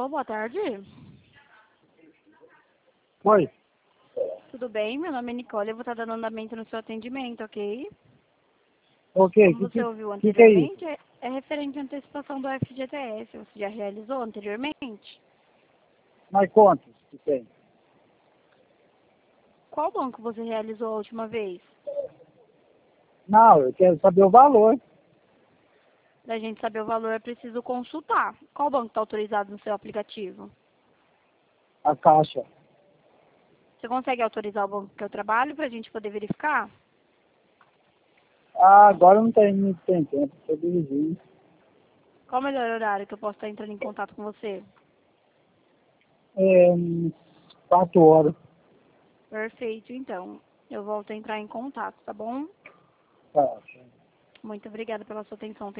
Alô, boa tarde. Oi. Tudo bem? Meu nome é Nicole, eu vou estar dando andamento no seu atendimento, ok? Ok, Como você ouviu que é isso? anteriormente, é referente à antecipação do FGTS. Você já realizou anteriormente? Mas quantos que tem? Qual banco você realizou a última vez? Não, eu quero saber o valor. Pra gente saber o valor, é preciso consultar. Qual banco está autorizado no seu aplicativo? A caixa. Você consegue autorizar o banco que eu trabalho para a gente poder verificar? Ah, agora não tem tempo, estou dirigindo. Qual o melhor horário que eu posso estar entrando em contato com você? É, 4 horas. Perfeito, então. Eu volto a entrar em contato, tá bom? Tá. Muito obrigada pela sua atenção.